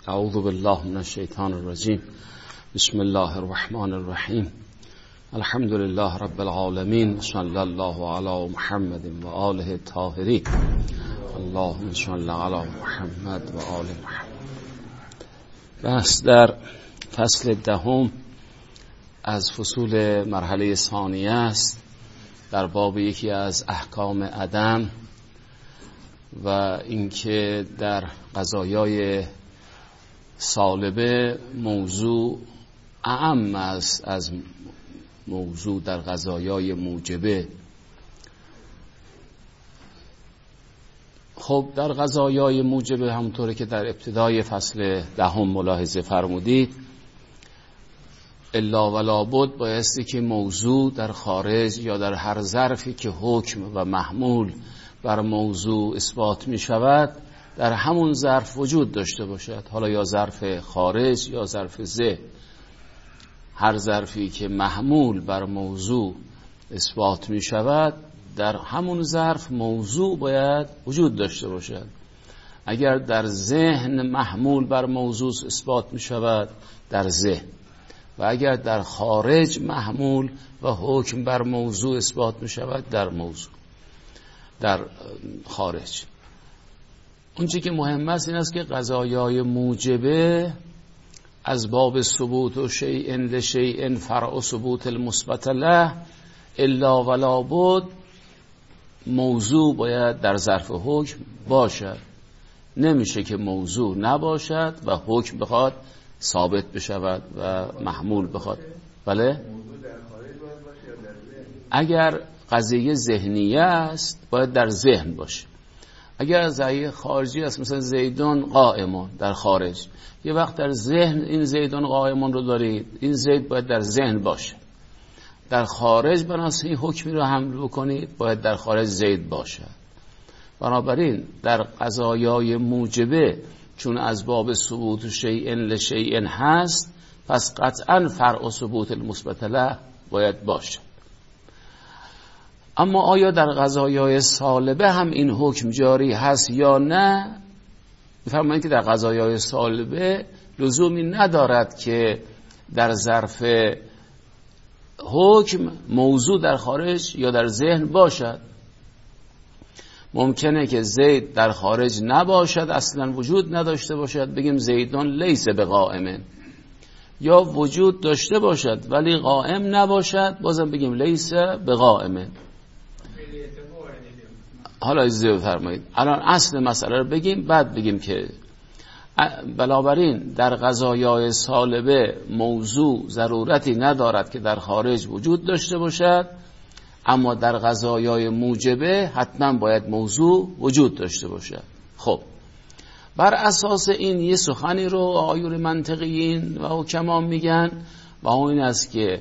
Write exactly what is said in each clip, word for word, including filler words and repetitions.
اعوذ بالله من الشیطان الرجیم. بسم الله الرحمن الرحیم. الحمد لله رب العالمین. صلی الله علی محمد و آله الطاهرین. اللهم صل علی محمد و آل محمد. بحث در فصل دهم از فصول مرحله ثانیه است، در باب یکی از احکام عدم و اینکه در قضایای سالبه موضوع اعم است از موضوع در قضایای موجبه. خب در قضایای موجبه همونطوری که در ابتدای فصل دهم ملاحظه فرمودید، الا ولا بد بایستی که موضوع در خارج یا در هر ظرفی که حکم و محمول بر موضوع اثبات می شود در همون ظرف وجود داشته باشد، حالا یا ظرف خارج یا ظرف ذهن. هر ظرفی که محمول بر موضوع اثبات می شود در همون ظرف موضوع باید وجود داشته باشد. اگر در ذهن محمول بر موضوع اثبات می شود در ذهن، و اگر در خارج محمول و حکم بر موضوع اثبات می شود در موضوع در خارج. اون چی که مهم است این است که قضایای موجبه از باب ثبوت و شیء لشیء فرع ثبوت المثبت له الا ولا بد موضوع باید در ظرف حکم باشد. نمیشه که موضوع نباشد و حکم بخواد ثابت بشود و محمول بخواد. بله؟ اگر قضیه ذهنیه است باید در ذهن باشه. اگر قضیه خارجی است مثلا زیدون قائمون در خارج، یه وقت در ذهن این زیدون قائمون رو دارید، این زید باید در ذهن باشه. در خارج بنابراین این حکمی رو حمل بکنید باید در خارج زید باشد. بنابراین در قضایای موجبه چون از باب ثبوت شیء لشیء هست، پس قطعا فرع ثبوت المثبت له باید باشه. اما آیا در قضایای سالبه هم این حکم جاری هست یا نه؟ می‌فرمایند که در قضایای سالبه لزومی ندارد که در ظرف حکم موضوع در خارج یا در ذهن باشد. ممکنه که زید در خارج نباشد، اصلا وجود نداشته باشد، بگیم زیدون لیس بقائم، یا وجود داشته باشد ولی قائم نباشد، بازم بگیم لیس بقائم. حالا اجازه بفرمایید الان اصل مسئله رو بگیم بعد بگیم که بنابراین در قضایای سالبه موضوع ضرورتی ندارد که در خارج وجود داشته باشد، اما در قضایای موجبه حتما باید موضوع وجود داشته باشد. خب بر اساس این یه سخنی رو آیون منطقیین و حکما میگن و این است که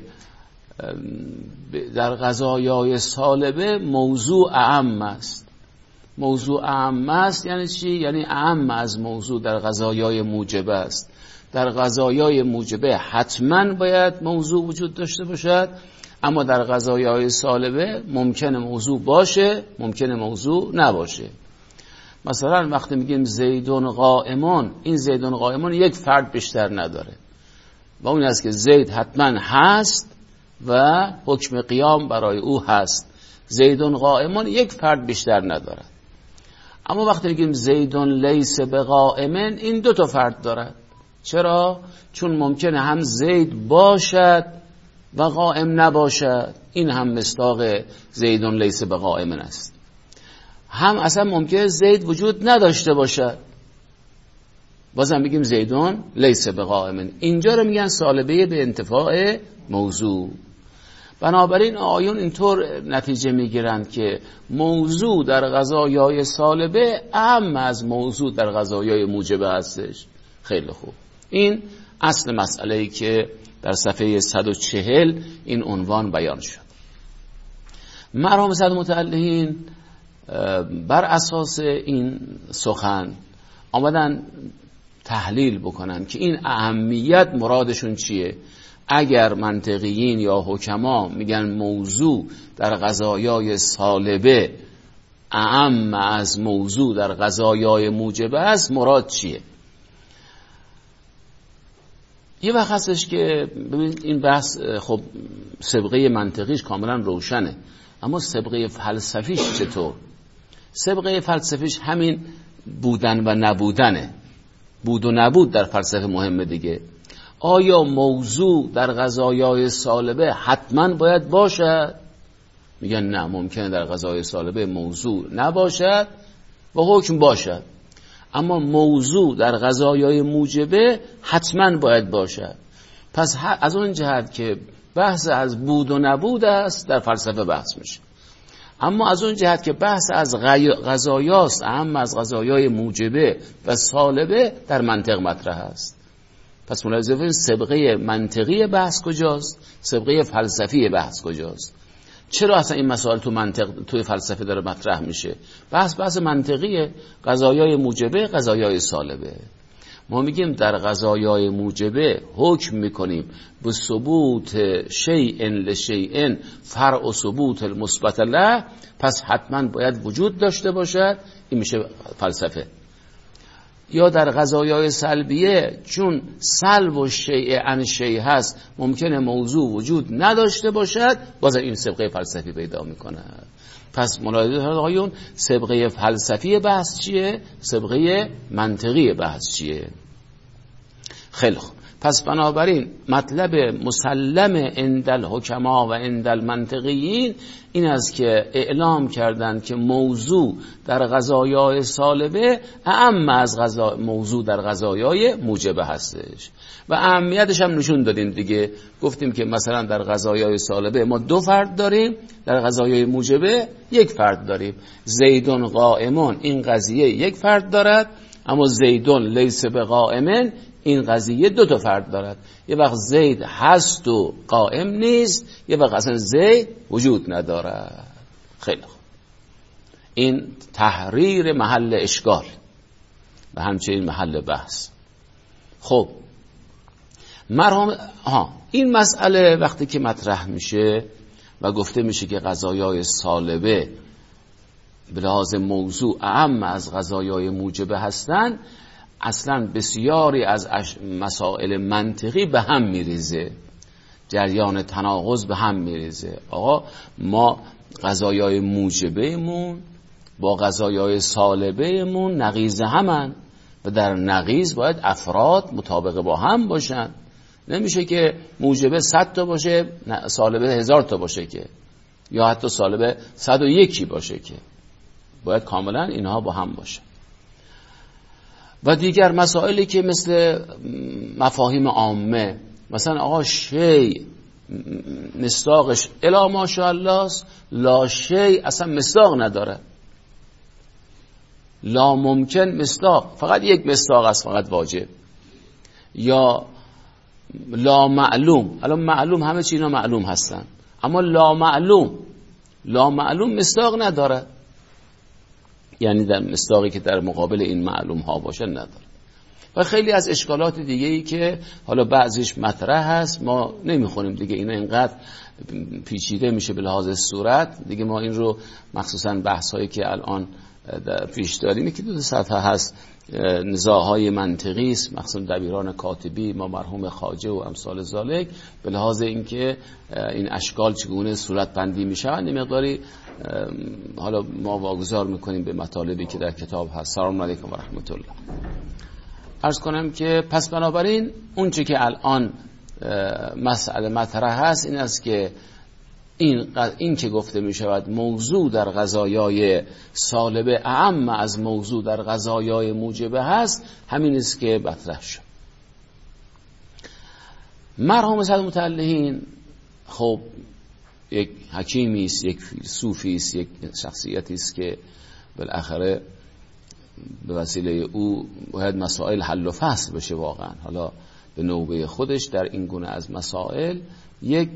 در قضایای سالبه موضوع اعم است. موضوع اعم است یعنی چی؟ یعنی اعم از موضوع در قضایای موجبه است. در قضایای موجبه حتما باید موضوع وجود داشته باشد، اما در قضایای سالبه ممکنه موضوع باشه ممکنه موضوع نباشه. مثلا وقتی میگیم زیدون قائمون، این زیدون قائمون یک فرد بیشتر نداره و اون است که زید حتما هست و حکم قیام برای او هست. زیدون قائمون یک فرد بیشتر ندارد. اما وقتی میگیم زیدون لیس بقائمن، این دو تا فرد دارد. چرا؟ چون ممکنه هم زید باشد و قائم نباشد، این هم مصداق زیدون لیس بقائمن است. هم اصلا ممکنه زید وجود نداشته باشد، بازم میگیم زیدون لیس بقائمن. اینجا رو میگن سالبه به انتفاع موضوع. بنابراین آیون اینطور نتیجه میگیرند که موضوع در قضایای سالبه اهم از موضوع در قضایای موجبه هستش. خیلی خوب، این اصل مسئله‌ای که در صفحه صد و چهل این عنوان بیان شد. مرحوم صد متعلقین بر اساس این سخن آمدن تحلیل بکنن که این اهمیت مرادشون چیه. اگر منطقیین یا حکما میگن موضوع در قضایای سالبه اعم از موضوع در قضایای موجبه است، مراد چیه؟ یه وقت هستش که ببینید این بحث خب سابقه منطقیش کاملا روشنه، اما سابقه فلسفیش چطور؟ سابقه فلسفیش همین بودن و نبودنه. بود و نبود در فلسفه مهمه دیگه. آیا موضوع در قضایای سالبه حتما باید باشد؟ میگن نه، ممکنه در قضایای سالبه موضوع نباشد و حکم باشد، اما موضوع در قضایای موجبه حتما باید باشد. پس از اون جهت که بحث از بود و نبود است در فلسفه بحث میشه، اما از اون جهت که بحث از قضایاست، اهم از قضایای موجبه و سالبه، در منطق مطرح است. پس ملاحظه کنید سابقه منطقی بحث کجاست، سابقه فلسفی بحث کجاست. چرا اصلا این مسائل تو منطق توی فلسفه داره مطرح میشه؟ بحث بحث منطقیه، قضایای موجبه، قضایای سالبه. ما میگیم در قضایای موجبه حکم میکنیم به ثبوت شیء لشیء فرع ثبوت المثبت له، پس حتما باید وجود داشته باشد. این میشه فلسفه. یا در قضایای سلبیه چون سلب و شیء عن شیء هست، ممکنه موضوع وجود نداشته باشد، باز این سابقه فلسفی پیدا میکنه. پس ملاحظه آقایون سابقه فلسفی بحث چیه؟ سابقه منطقی بحث چیه؟ خیلی خوب. پس بنابراین مطلب مسلم عند الحکما و عند المنطقیین این است که اعلام کردند که موضوع در قضایای سالبه اهم از غذا... موضوع در قضایای موجبه هستش و اهمیتش هم نشون دادیم دیگه. گفتیم که مثلا در قضایای سالبه ما دو فرد داریم، در قضایای موجبه یک فرد داریم. زیدون قائمون، این قضیه یک فرد دارد، اما زیدون لیس بقائمن، این قضیه دو تا فرد دارد. یه وقت زید هست و قائم نیست، یه وقت اصلا زید وجود ندارد. خیلی خوب. این تحریر محل اشکال و همچنین محل بحث. خب مرحوم ها این مسئله وقتی که مطرح میشه و گفته میشه که قضایای سالبه به لحاظ موضوع اهم از قضایای موجبه هستن، اصلا بسیاری از مسائل منطقی به هم میریزه، جریان تناقض به هم میریزه. آقا ما قضایای موجبهمون با قضایای سالبهمون نقیض همن و در نقیض باید افراد مطابق با هم باشن. نمیشه که موجبه صد تا باشه سالبه هزار تا باشه که، یا حتی سالبه صد و یکی باشه که، باید کاملا اینها با هم باشه. و دیگر مسائلی که مثل مفاهیم عامه، مثلا آقا شی مصداقش الا ماشاءالله است، لا شی اصلا مصداق نداره. لا ممکن مصداق، فقط یک مصداق است، فقط واجب. یا لا معلوم، الان معلوم همه چی اینا معلوم هستن، اما لا معلوم، لا معلوم مصداق نداره، یعنی در مصداقی که در مقابل این معلوم ها باشه نداره. و خیلی از اشکالات دیگه ای که حالا بعضیش مطرح هست، ما نمیخونیم دیگه، اینا اینقدر پیچیده میشه به لحاظ صورت دیگه. ما این رو مخصوصا بحث هایی که الان پیش داریم که دو صفحه هست، نزاعهای منطقی است، مخصوصا دبیران کاتبی، ما مرحوم خواجه و امثال ذالک، به لحاظ اینکه این اشکال چگونه صورت بندی میشن، این مقداری حالا ما واگذار میکنیم به مطالبی که در کتاب هست. سلام علیکم و رحمت الله. عرض کنم که پس بنابراین اون چه که الان مسئله مطرح هست این است که این این که گفته می شود موضوع در قضایای سالبه اهم از موضوع در قضایای موجبه هست، همین است که مطرح شد. مرحوم سید متعلهین خب یک حکیمی است، یک فیلسوفی است، یک شخصیتی است که بالاخره به وسیله او باید مسائل حل و فصل بشه. واقعا حالا به نوبه خودش در این گونه از مسائل یک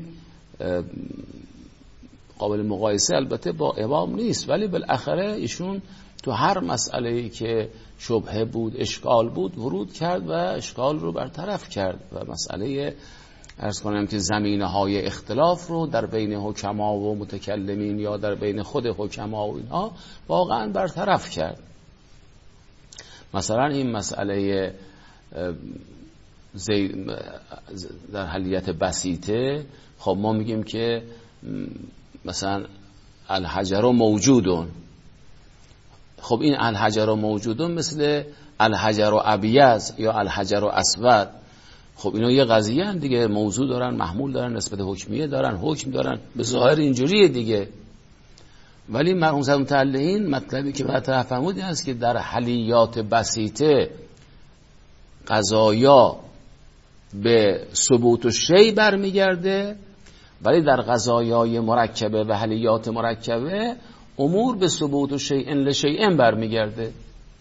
قابل مقایسه البته با امام نیست، ولی بالاخره ایشون تو هر مسئله‌ای که شبهه بود، اشکال بود، ورود کرد و اشکال رو برطرف کرد و مسئله عرض کنم که زمینه‌های اختلاف رو در بین حکما و متکلمین یا در بین خود حکما و اینها واقعا برطرف کرد. مثلا این مسئله زید در حلیت بسیطه، خب ما میگیم که مثلا الحجر موجودون. خب این الحجر موجودون مثل الحجر ابیض یا الحجر اسود، خب اینا یه قضیه هم دیگه، موضوع دارن، محمول دارن، نسبت حکمیه دارن، حکم دارن، به ظاهر اینجوریه دیگه. ولی مرحوم صاحب متعلقین مطلبی که مطرح فرمودین است که در حلیات بسیطه قضایا به ثبوت و شی برمیگرده، ولی در قضایای مرکبه و حلیات مرکبه امور به ثبوت و شیء لشیء برمیگرده.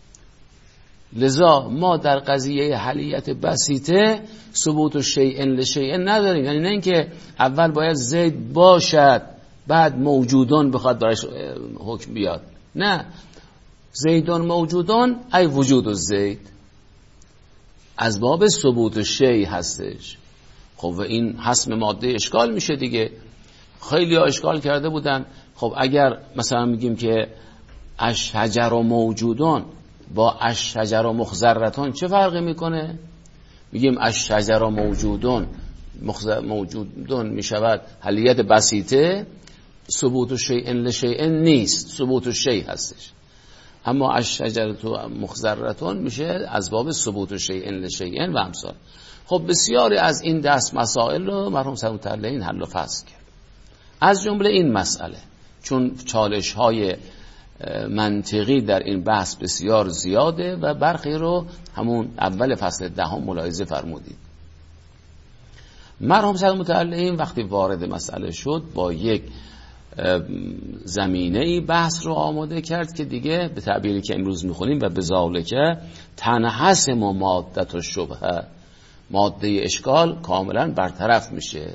لذا ما در قضیه حلیت بسیطه ثبوت و شیء لشیء نداریم، یعنی نه اینکه اول باید زید باشد بعد موجودون بخواد براش حکم بیاد، نه، زیدون موجودون ای وجود و زید از باب ثبوت و شیء هستش. خب و این حسم ماده اشکال میشه دیگه. خیلی ها اشکال کرده بودن، خب اگر مثلا میگیم که الشجر و موجودون با الشجر و مخضرتون چه فرقی میکنه؟ میگیم الشجر و موجودون موجودون میشود حلیت بسیطه، ثبوت و شیء لشیء نیست، ثبوت و شیء هستش. اما الشجر و مخضرتون میشه از باب ثبوت و شیء لشیء و امثال. خب بسیاری از این دست مسائل رو مرحوم صاحب متعلقین حل و فصل کرد، از جمله این مسئله، چون چالش های منطقی در این بحث بسیار زیاده و برخی رو همون اول فصل دهم ملاحظه فرمودید. مرحوم صاحب متعلقین وقتی وارد مسئله شد با یک زمینه‌ای بحث رو آماده کرد که دیگه به تعبیری که امروز میخونیم و به ذالکه تنحسم و مادت و شبهه، ماده اشکال کاملا برطرف میشه.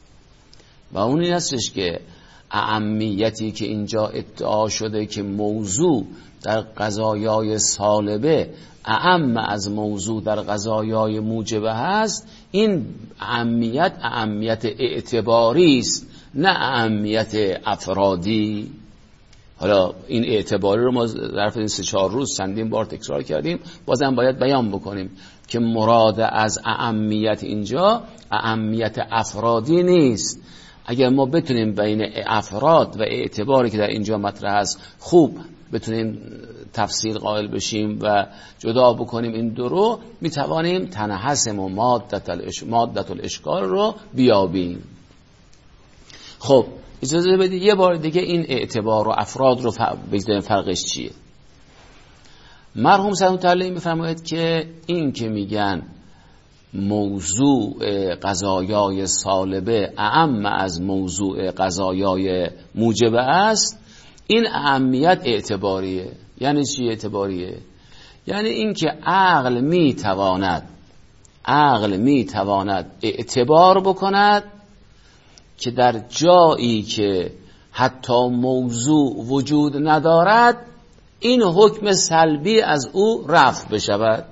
و اون این هستش که اهمیتی که اینجا ادعا شده که موضوع در قضایای سالبه اهم از موضوع در قضایای موجبه هست، این اهمیت اهمیت اعتباری است نه اهمیت افرادی. حالا این اعتباری رو ما ظرف این سه چهار روز چندین بار تکرار کردیم، بازم باید بیان بکنیم که مراد از اهمیت اینجا اهمیت افرادی نیست. اگر ما بتونیم بین افراد و اعتباری که در اینجا مطرح است خوب بتونیم تفصیل قائل بشیم و جدا بکنیم این دو رو، میتوانیم تنحسم و مادت الاش... مادت الاشکال رو بیابیم. خب اجازه بدید یه بار دیگه این اعتبار و افراد رو بگذاریم فرقش چیه. مرحوم صاحب متعلقین میفرماید که این که میگن موضوع قضایای سالبه اهم از موضوع قضایای موجبه است، این اهمیت اعتباریه. یعنی چی اعتباریه؟ یعنی این که عقل میتواند عقل میتواند اعتبار بکند که در جایی که حتی موضوع وجود ندارد این حکم سلبی از او رفع بشود.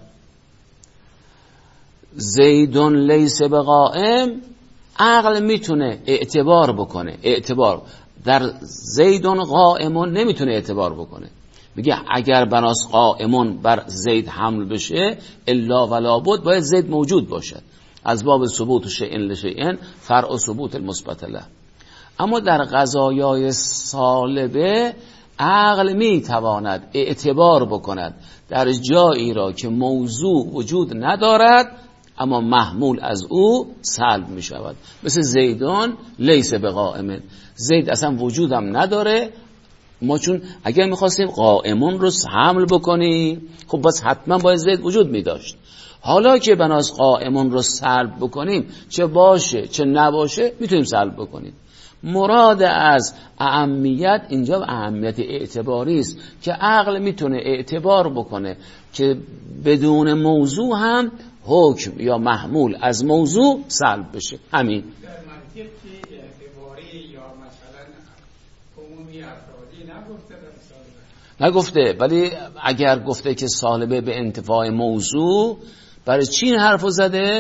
زیدون لیس بقائم، عقل میتونه اعتبار بکنه، اعتبار در زیدون قائمون نمیتونه اعتبار بکنه. میگه اگر بناس قائمون بر زید حمل بشه الا ولا بد باید زید موجود باشد، از باب ثبوت شیء لشیء فرع ثبوت المثبت له. اما در قضایای سالبه عقل میتواند اعتبار بکند در جایی را که موضوع وجود ندارد اما محمول از او سلب می شود. مثل زیدان لیس بقائم، زید اصلا وجودم نداره، ما چون اگر میخواستیم قائمون رو حمل بکنیم خب بس حتما باید زید وجود می داشت. حالا که بناس قائمون رو سلب بکنیم چه باشه چه نباشه میتونیم سلب بکنیم. مراد از اهمیت اینجا اهمیت اعتباری است که عقل میتونه اعتبار بکنه که بدون موضوع هم حکم یا محمول از موضوع سلب بشه. همین در منطق که اعتباری یا مثلا عمومی افرادی نگفته در سالبه، نگفته، ولی اگر گفته که سالبه به انتفاع موضوع، برای چی این حرفو زده؟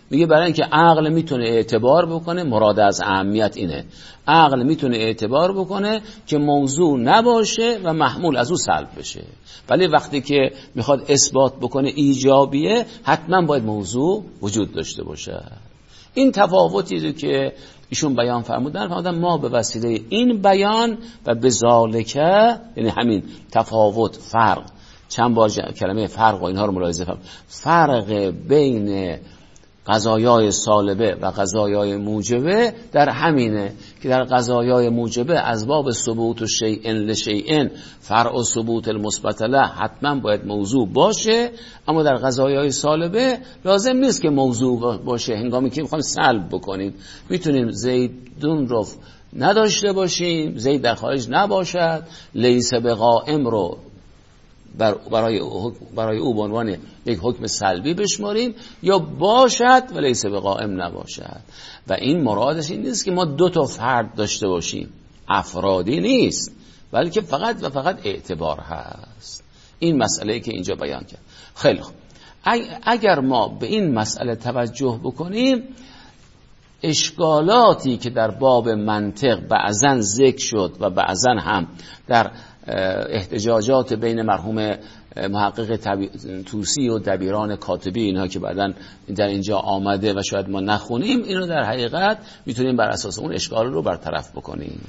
میگه برای اینکه عقل میتونه اعتبار بکنه، مراد از اهمیت اینه، عقل میتونه اعتبار بکنه که موضوع نباشه و محمول از او سلب بشه، ولی وقتی که میخواد اثبات بکنه ایجابیه حتما باید موضوع وجود داشته باشه. این تفاوتی که ایشون بیان فرمودن، فرمودن ما به وسیله این بیان و به ذالکه، یعنی همین تفاوت، فرق، چند بار کلمه فرق و اینها رو ملاحظه فرق فرق بین قضایای سالبه و قضایای موجبه در همینه که در قضایای موجبه از باب ثبوت شیء لشیء فرع ثبوت المثبت له حتما باید موضوع باشه، اما در قضایای سالبه لازم نیست که موضوع باشه. هنگامی که میخوایم سلب بکنیم میتونیم زیدون رو نداشته باشیم، زید در خارج نباشد، لیس بقائم رو برای برای او به عنوان یک حکم سلبی بشماریم، یا باشد و لیس بقائم نباشد. و این مرادش این نیست که ما دو تا فرد داشته باشیم، افرادی نیست، بلکه فقط و فقط اعتبار هست. این مسئله که اینجا بیان کرد. خیلی خوب، اگر ما به این مسئله توجه بکنیم، اشکالاتی که در باب منطق بعضن ذکر شد و بعضن هم در احتجاجات بین مرحوم محقق طوسی و دبیران کاتبی، اینها که بعدن در اینجا آمده و شاید ما نخونیم، اینو در حقیقت میتونیم بر اساس اون اشکال رو برطرف بکنیم.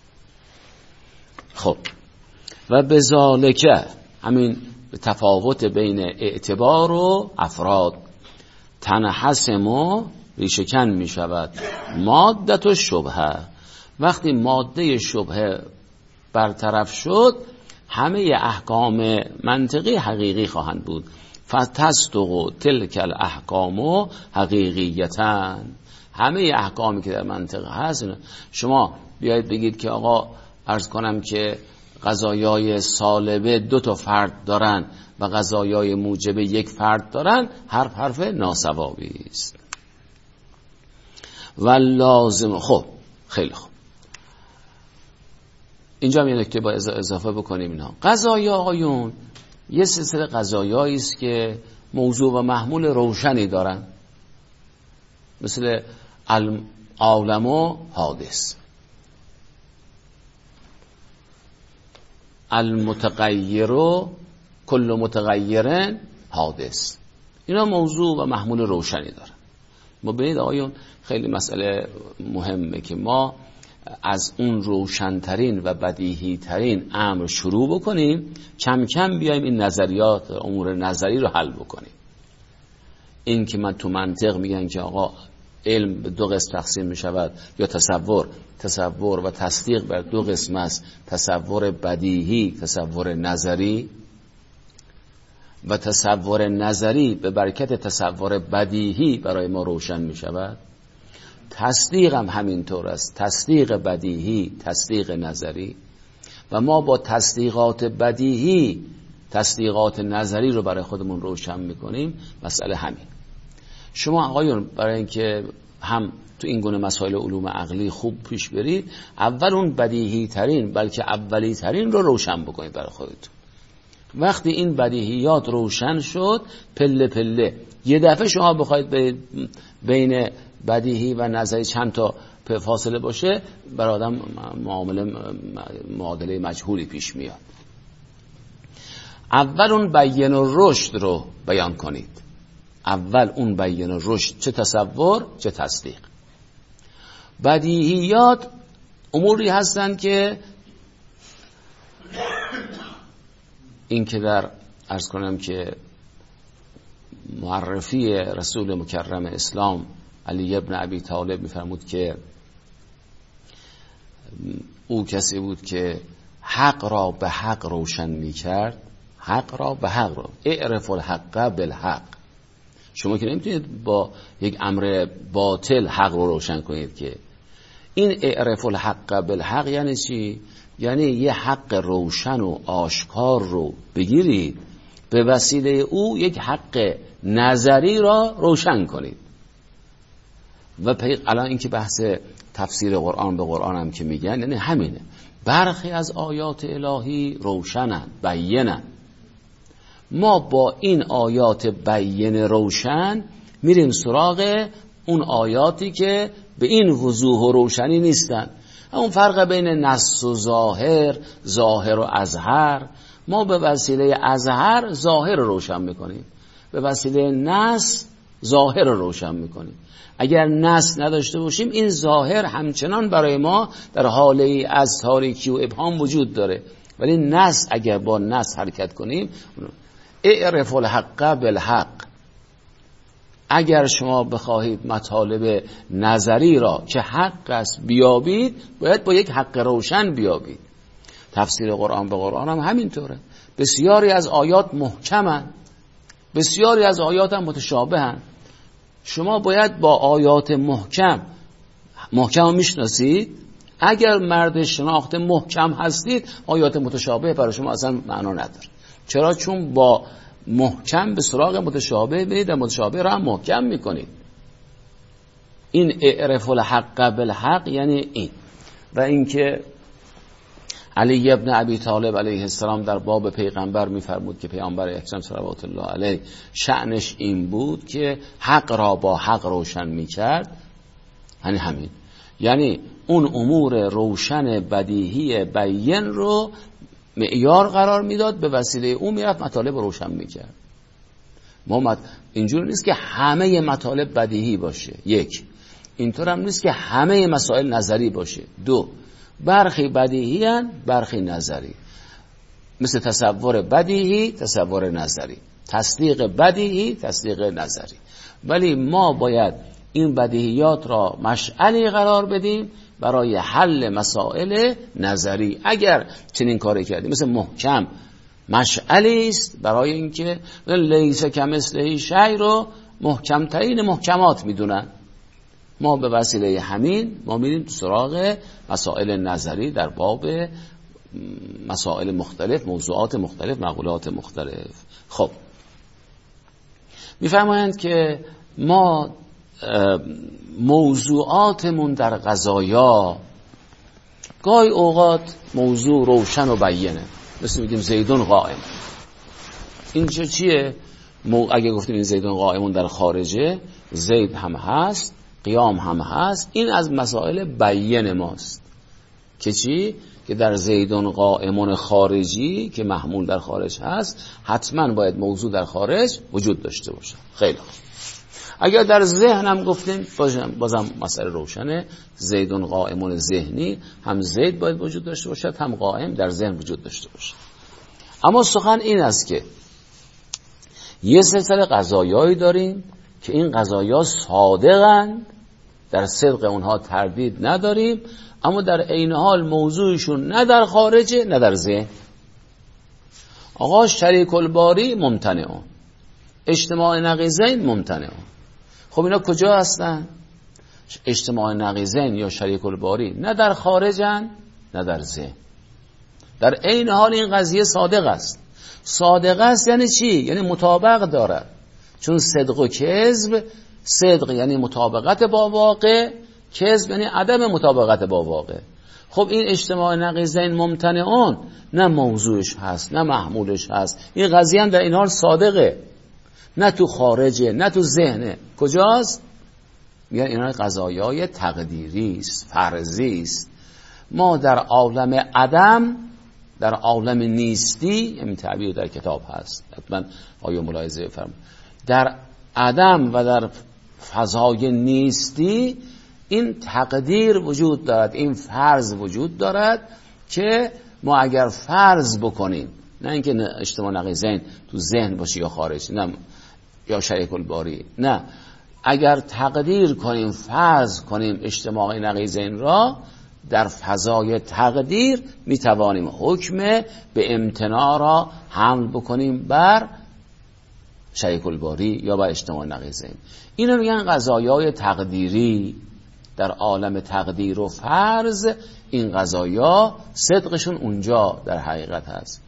خب، و بذالکه، همین تفاوت بین اعتبار و افراد، تنحسم و ریشه‌کن می شود مادت و شبهه. وقتی ماده شبهه برطرف شد، همه احکام منطقی حقیقی خواهند بود. فتصدق تلک الاحکام حقیقیتن، همه احکامی که در منطق هست. شما بیایید بگید که آقا عرض کنم که قضایای سالبه دو تا فرد دارن و قضایای موجبه یک فرد دارن، حرف حرف ناسوابی است. و لازم، خب خیلی خوب، اینجا هم یه نکته با اضافه بکنیم. اینا قضایا آقایون یه سلسله قضایایی است که موضوع و محمول روشنی دارن، مثل العالم و حادث، المتغیر و کل متغیر حادث، اینا موضوع و محمول روشنی دارن. ما ببینید آقایون خیلی مسئله مهمه که ما از اون روشنترین و بدیهی ترین امر شروع بکنیم، کم کم بیایم این نظریات، امور نظری رو حل بکنیم. این که من تو منطق میگن که آقا علم به دو قسم تقسیم میشود، یا تصور تصور و تصدیق بر دو قسم است، تصور بدیهی، تصور نظری، و تصور نظری به برکت تصور بدیهی برای ما روشن میشود. تصدیق هم همینطور است، تصدیق بدیهی، تصدیق نظری، و ما با تصدیقات بدیهی تصدیقات نظری رو برای خودمون روشن میکنیم. مسئله همین. شما آقایون برای اینکه هم تو این گونه مسائل علوم عقلی خوب پیش برید، اول اون بدیهی ترین بلکه اولی ترین رو روشن بکنید برای خودتون. وقتی این بدیهیات روشن شد، پله پله یه دفعه شما بخواید بین بدیهی و نظری چند تا فاصله باشه، برای آدم معامله معادله مجهولی پیش میاد. اول اون بیان و رشد رو بیان کنید. اول اون بیان و رشد، چه تصور چه تصدیق. بدیهیات اموری هستند که این که در عرض کنم که معرفی رسول مکرم اسلام علی ابن ابی طالب میفرمود که او کسی بود که حق را به حق روشن میکرد. حق را به حق رو، اعرف الحق بالحق. شما که نمیتونید با یک امر باطل حق رو روشن کنید که. این اعرف الحق بالحق یعنی چی؟ یعنی یه حق روشن و آشکار رو بگیرید، به وسیله او یک حق نظری را روشن کنید. و الان این که بحث تفسیر قرآن به قرآن هم که میگن، یعنی همینه. برخی از آیات الهی روشنند، بیینند. ما با این آیات بیین روشن میریم سراغ اون آیاتی که به این وضوح و روشنی نیستن. همون فرق بین نص و ظاهر، ظاهر و اظهر. ما به وسیله اظهر ظاهر رو روشن میکنیم، به وسیله نص ظاهر رو روشن میکنیم. اگر نص نداشته باشیم این ظاهر همچنان برای ما در حاله از تاریکی و ابهام وجود داره، ولی نص اگر با نص حرکت کنیم، اعرف الحق بالحق. اگر شما بخواهید مطالب نظری را که حق است بیابید، باید با یک حق روشن بیابید. تفسیر قرآن به قرآن هم همینطوره. بسیاری از آیات محکمن، بسیاری از آیات هم متشابهن. شما باید با آیات محکم محکم میشناسید. اگر مرد شناخت محکم هستید، آیات متشابه برای شما اصلا معنا نداره. چرا؟ چون با محکم به سراغ متشابه برید و متشابه را هم محکم میکنید. این اعرف الحق بالحق یعنی این. و اینکه علی ابن ابی طالب علیه السلام در باب پیغمبر میفرمود که پیامبر اکرم صلوات الله علیه شأنش این بود که حق را با حق روشن میکرد. یعنی همین، یعنی اون امور روشن بدیهی بیان رو معیار قرار میداد، به وسیله اون میرفت مطالب روشن میکرد. محمد اینجور نیست که همه مطالب بدیهی باشه. یک، اینطور هم نیست که همه مسائل نظری باشه. دو، برخی بدیهی هن، برخی نظری. مثل تصور بدیهی، تصور نظری، تصدیق بدیهی، تصدیق نظری. ولی ما باید این بدیهیات را مشعلی قرار بدیم برای حل مسائل نظری. اگر چنین کاری کردیم، مثل محکم مشعلی است برای اینکه لیس کمثله شیء رو محکم ترین محکمات میدونن. ما به وسیله همین ما میریم تو سراغ مسائل نظری در باب مسائل مختلف، موضوعات مختلف، مقولات مختلف. خب میفرمایند که ما موضوعاتمون در قضایا گاهی اوقات موضوع روشن و بیانه، مثل میگیم زیدون قائم. این چه چیه؟ اگه گفتیم این زیدون قائمون در خارجه، زید هم هست، قیام هم هست. این از مسائل بیان ماست که چی؟ که در زیدون قائمون خارجی که محمول در خارج هست، حتما باید موضوع در خارج وجود داشته باشه. خیلی خوب. اگر در ذهن هم گفتیم، بازم مسئله روشنه. زیدون قائمون ذهنی، هم زید باید وجود داشته باشد، هم قائم در ذهن وجود داشته باشد. اما سخن این است که یه سلسله قضایایی داریم که این قضایا صادقند، در صدق اونها تردید نداریم، اما در عین حال موضوعشون نه در خارجه نه در ذهن. آقا شریک الباری ممتنعون، اجتماع نقیضین ممتنعون. خب اینا کجا هستن؟ اجتماع نقیضین یا شریک الباری نه در خارجن نه در ذهن. در عین حال این قضیه صادق است. صادق است یعنی چی؟ یعنی مطابق دارد. چون صدق و کذب، صدق یعنی مطابقت با واقع، کذب یعنی عدم مطابقت با واقع. خب این اجتماع نقیضین ممتنعون، نه موضوعش هست نه محمولش هست. این قضیه هم در این حال صادقه، نه تو خارجه نه تو ذهنه. کجاست؟ میگن اینا قضایای تقدیری است، فرضی است. ما در عالم عدم، در عالم نیستی، همین تعبیر در کتاب هست، حتما آیا ملاحظه بفرمایید، در عدم و در فضای نیستی این تقدیر وجود دارد، این فرض وجود دارد که ما اگر فرض بکنیم، نه اینکه اجتماع نقیضین تو ذهن باشه یا خارج، نه یا شریک الباری، نه، اگر تقدیر کنیم، فرض کنیم اجتماع نقیضین را، در فضای تقدیر می توانیم حکم به امتناع را حمل بکنیم بر شریک الباری یا بر اجتماع نقیضین. اینو میگن قضایای تقدیری. در عالم تقدیر و فرض این قضایا صدقشون اونجا در حقیقت هست.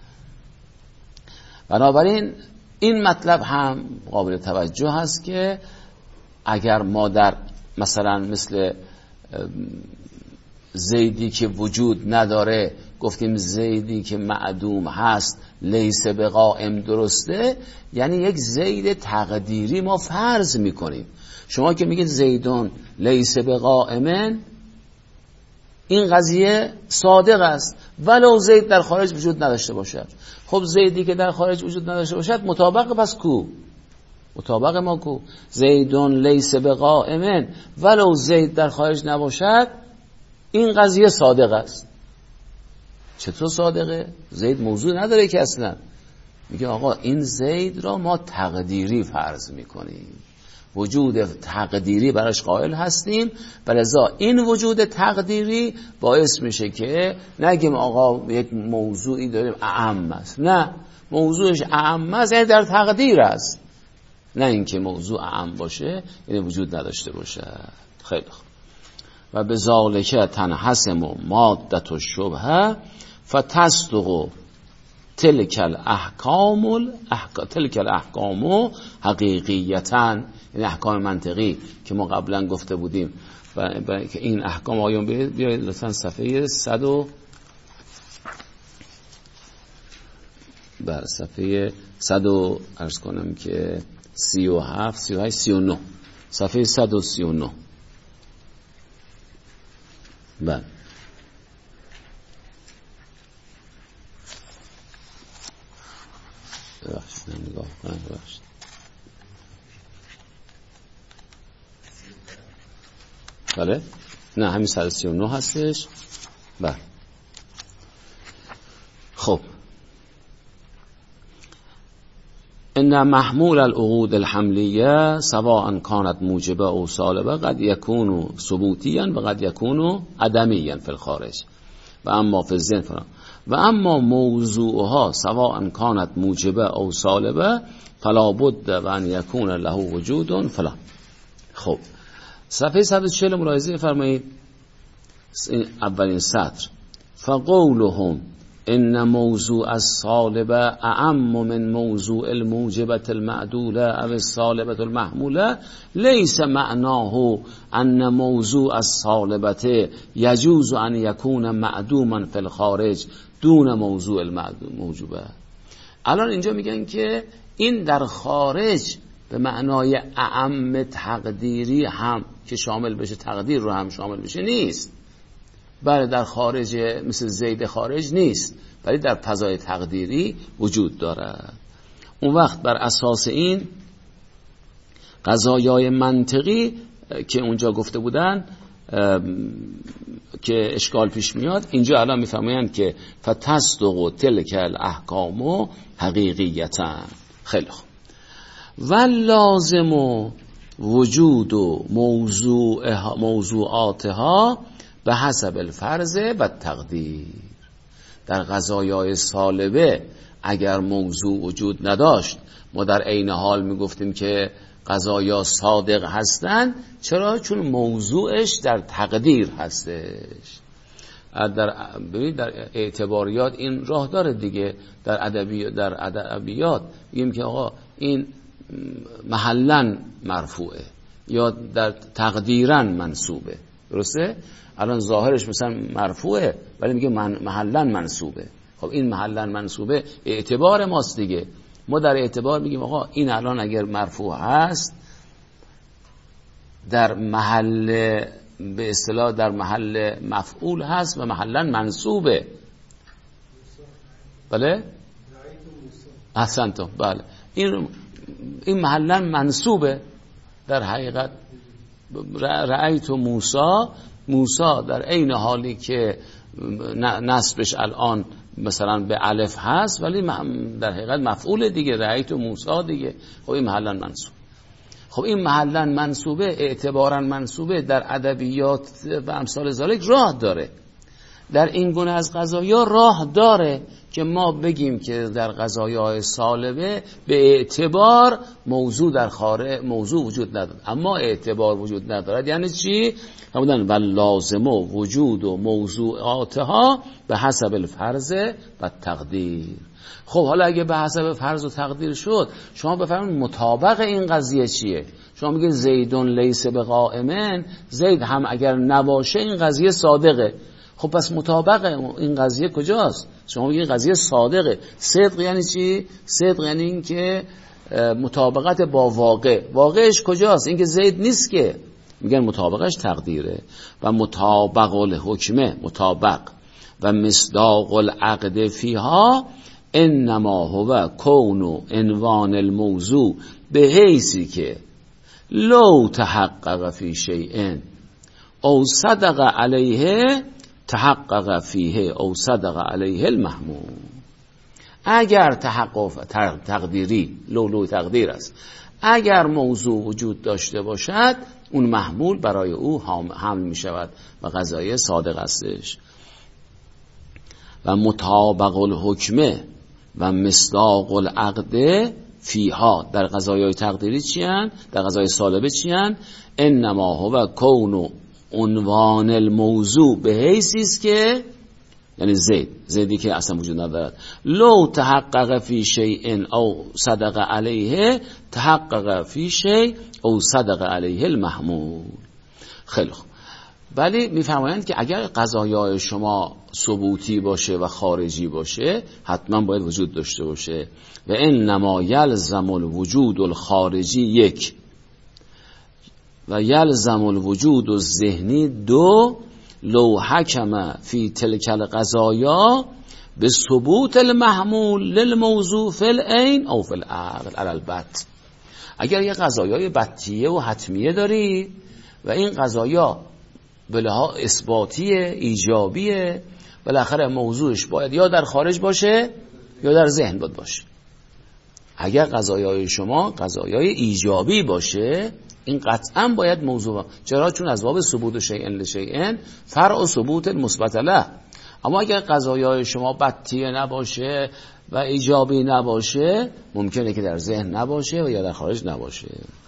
بنابراین این مطلب هم قابل توجه هست که اگر ما در مثلا مثل زیدی که وجود نداره گفتیم زیدی که معدوم هست لیس به قائم درسته، یعنی یک زید تقدیری ما فرض میکنیم. شما که میگید زیدون لیس به قائمن، این قضیه صادق است ولو زید در خارج وجود نداشته باشد. خب زیدی که در خارج وجود نداشته باشد مطابق پس کو؟ مطابق ما کو؟ زیدون لیس به قائمن ولو زید در خارج نباشد، این قضیه صادق است. چطور صادقه؟ زید موضوع نداره که اصلا. میگه آقا این زید را ما تقدیری فرض میکنیم، وجود تقدیری براش قائل هستیم، لذا این وجود تقدیری باعث میشه که نگیم آقا یک موضوعی داریم اعم است، نه، موضوعش اعم است یعنی در تقدیر است، نه اینکه موضوع اعم باشه یعنی وجود نداشته باشه. خیلی خوب. و به ذالک تنحسم مادة الشبهه فتصدق تلک الاحکام الاحکام تلک الاحکام حقیقیتاً، یعنی احکام منطقی که ما قبلا گفته بودیم و که این احکام آیون بیایید لطفاً صفحه صد و بر صفحه صد و عرض کنم که سی و هفت سی و هشت سی و نه صفحه صد و سی و نه. بله ببخشید نگاه کنم ببخشید بله نه همین صد و سی و نه هستش. بله خب ان محمول العقود الحملیه سواء كانت موجبه او سالبه قد يكون ثبوتيا و قد يكون عدميا في الخارج و اما في الذهن فلان و اما موضوعها سواء كانت موجبه او سالبه فلا بد و ان يكون له وجود فلان. خب صفحه صد و چهل ملاحظه فرمایید اولین سطر فقولهم ان موضوع السالبه اعم من موضوع الموجبه المعدوله او السالبه المحموله ليس معناه ان موضوع السالبه يجوز ان يكون معدوما في الخارج دون موضوع الموجبه. الان اینجا میگن که این در خارج به معنای اعم تقدیری هم که شامل بشه، تقدیر رو هم شامل بشه نیست. بله در خارج مثل زید خارج نیست، ولی در فضای تقدیری وجود دارد. اون وقت بر اساس این قضایای منطقی که اونجا گفته بودن که اشکال پیش میاد، اینجا الان میفهمند که فتصدق تلک الاحکام حقیقیتا. خیلی خوب. و لازم وجود و موضوع موضوعاتها به حسب الفرض و تقدیر. در قضایای سالبه اگر موضوع وجود نداشت ما در عین حال میگفتیم که قضایا صادق هستند. چرا؟ چون موضوعش در تقدیر هستش. در ببینید در اعتباریات این راه داره دیگه. در ادبی در ادبیات میگیم که آقا این محلاً مرفوعه یا در تقدیراً منصوبه. درسته؟ الان ظاهرش مثلا مرفوعه ولی میگه من محلاً منصوبه. خب این محلاً منصوبه اعتبار ماست دیگه. ما در اعتبار میگیم آقا این الان اگر مرفوع هست در محل به اصطلاح در محل مفعول هست و محلاً منصوبه. بله؟ احسنتم. بله این این محلاً منصوبه. در حقیقت رأیت موسی، موسی در عین حالی که نصبش الان مثلا به الف هست ولی در حقیقت مفعول دیگه، رأیت موسی دیگه. خب این محلاً منصوب. خب این محلاً منصوبه اعتباراً منصوبه در ادبیات و امثال ذالک راه داره. در این گونه از قضایا راه داره که ما بگیم که در قضایای سالبه به اعتبار موضوع در خارج موضوع وجود ندارد، اما اعتبار وجود ندارد. یعنی چی؟ همون و لازم و وجود و موضوعاتها به حسب الفرض و تقدیر. خب حالا اگه به حسب فرض و تقدیر شد، شما بفرمایید مطابق این قضیه چیه؟ شما میگید زیدون لیس بقائمن، زید هم اگر نباشه این قضیه صادقه. خب پس مطابق این قضیه کجاست؟ شما میگید قضیه صادقه. صدق یعنی چی؟ صدق یعنی این که مطابقت با واقع. واقعش کجاست؟ این که زید نیست که. میگن مطابقش تقدیره. و مطابق الحکمه، مطابق و مصداق العقد فیها انما هو کون عنوان الموضوع به حیثی که لو تحقق فی شیء او صدق علیه تحقق فیه او صدق علیه المحمول. اگر تحقق تقدیری، لو لو تقدیر است، اگر موضوع وجود داشته باشد اون محمول برای او حمل می شود و قضایه صادق استش. و مطابق الحکمه و مصداق العقد فیها در قضایای تقدیری چی هن؟ در قضای سالبه چی هن؟ انما هو کون عنوان الموضوع به حیثی است که، یعنی زید، زیدی که اصلا وجود ندارد، لو تحقق فی شیء او صدق علیه تحقق فی شیء او صدق علیه المحمول. خیلی خوب. ولی میفرمایند که اگر قضایای شما ثبوتی باشه و خارجی باشه حتما باید وجود داشته باشه. و انما یلزم الوجود الخارجی یک و یلزم الوجود الذهنی دو لو حکم فی تلک القضایا به ثبوت المحمول للموضوع فی العین او فی العقل علی البت. اگر یه قضایای بطیه و حتمیه داری و این قضایا بلها اثباتیه، ایجابیه، بالاخره موضوعش باید یا در خارج باشه یا در ذهن باید باشه. اگر قضایای شما قضایای ایجابی باشه این قطعا باید موضوع، چرا؟ چون از باب ثبوت شیء لشیء فرع ثبوت مثبت له. اما اگر قضایای شما بطیه نباشه و ایجابی نباشه ممکنه که در ذهن نباشه و یا در خارج نباشه.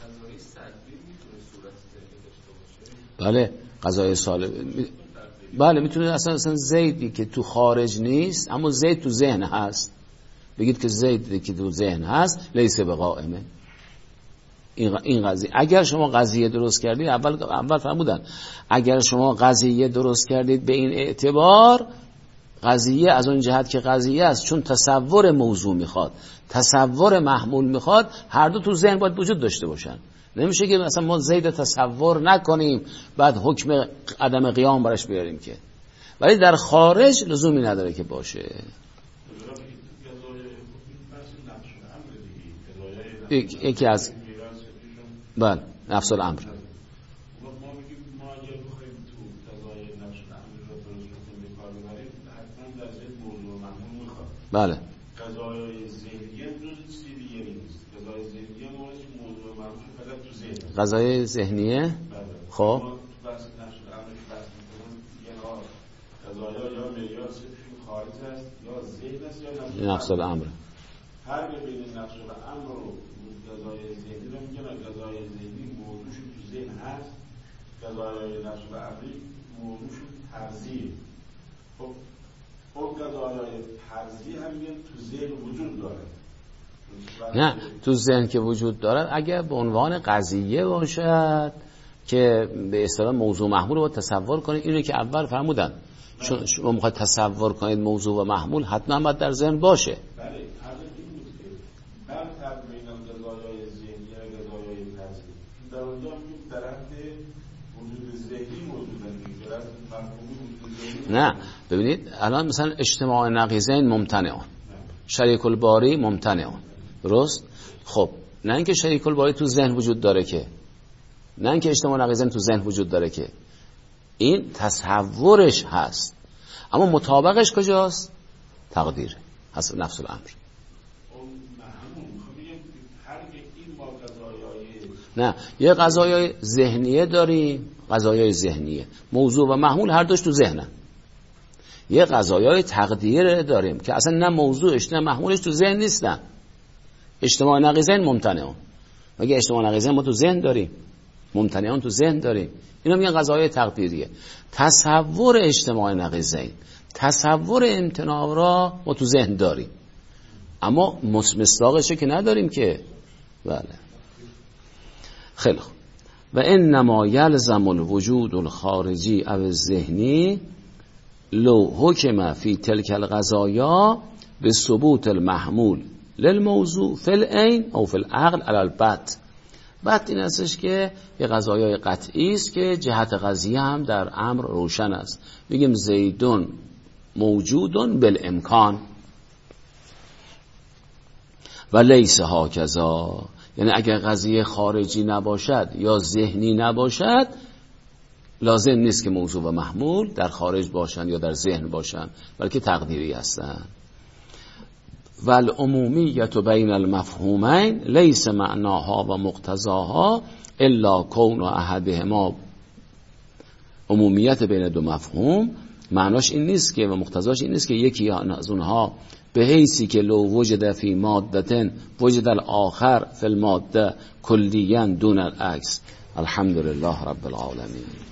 بله قضای سال بله میتونه اصلا اصلا زیدی که تو خارج نیست اما زید تو ذهن هست، بگید که زیدی که تو ذهن هست لیس بقائمه. این قضیه اگر شما قضیه درست کردید، اول اول فرمودن اگر شما قضیه درست کردید به این اعتبار، قضیه از اون جهت که قضیه است چون تصور موضوع میخواد، تصور محمول میخواد، هر دو تو ذهن باید وجود داشته باشن. نمیشه که مثلا ما زید تصور نکنیم بعد حکم عدم قیام برش بیاریم که. ولی در خارج لزومی نداره که باشه. یکی از بله نفس الامر. بله قضایای ذهنیه جز چیزی دیگری نیست. قضایای ذهنیه موضوع موضوع مربوط فقط تو ذهن. قضایای ذهنیه خب بس نشد امر که بس می‌کنم یه نوع قضایا یا معیار صرفشون خارج است یا ذهن است یا نفس الامر. هر بین نفس الامر رو قضایای ذهنی رو میگن قضایای ذهنی موضوعشون تو ذهن هست، قضایای نفس الامر موضوعشون فرضیه. خب اون قضایای فرضی هم تو ذهن وجود داره. نه تو ذهن که وجود دارد اگر به عنوان قضیه باشد که به اصطلاح موضوع محمول رو تصور کنید، اینو که اول فرمودن چون شما میخواید تصور کنید موضوع و محمول حتما باید در ذهن باشه. بله حالا این بود که بر بین قضایای ذهنی و قضایای فرضی در اونجا میگیم در حد وجود ذهنی موجودن دیگه، در مفهومی وجود ذهنی. نه ببینید الان مثلا اجتماع نقیضین ممتنعون، شریک الباری ممتنعون، درست؟ خب نه اینکه شریک الباری تو ذهن وجود داره که، نه اینکه اجتماع نقیضین تو ذهن وجود داره که، این تصورش هست اما مطابقش کجاست؟ تقدیر حسب نفس الامر. نه یه قضایای ذهنیه داریم، قضایای ذهنیه موضوع و محمول هر دوش تو ذهنن. یه قضایای تقدیر داریم که اصلا نه موضوعش نه محمولش تو ذهن نیستن. اجتماع نقیضین ممتنعون، مگه اجتماع نقیضین ما تو ذهن داریم، ممتنعون تو ذهن داریم، اینا میگن قضایای تقدیریه. تصور اجتماع نقیضین، تصور امتناع را ما تو ذهن داریم اما مصداقش که نداریم که. بله خیلی خوب. و انما یلزم الوجود الخارجی او الذهنی لو حکم فی تلک القضایا به ثبوت المحمول للموضوع فی العین او فی العقل علی البت. بت این هستش که یه قضایای قطعی است که جهت قضیه هم در امر روشن است. میگیم زیدون موجودون بالامکان و لیس هاکذا، یعنی اگر قضیه خارجی نباشد یا ذهنی نباشد لازم نیست که موضوع و محمول در خارج باشند یا در ذهن باشند، بلکه تقدیری هستند. و العمومیت بین المفهومین لیس معناها و مقتضاها الا کون احدهما. عمومیت بین دو مفهوم معناش این نیست که و مقتضاش این نیست که یکی از اونها به حیثی که لو وجد فی مادتن وجد الاخر فی الماده کلیا دون العکس. الحمدلله رب العالمین.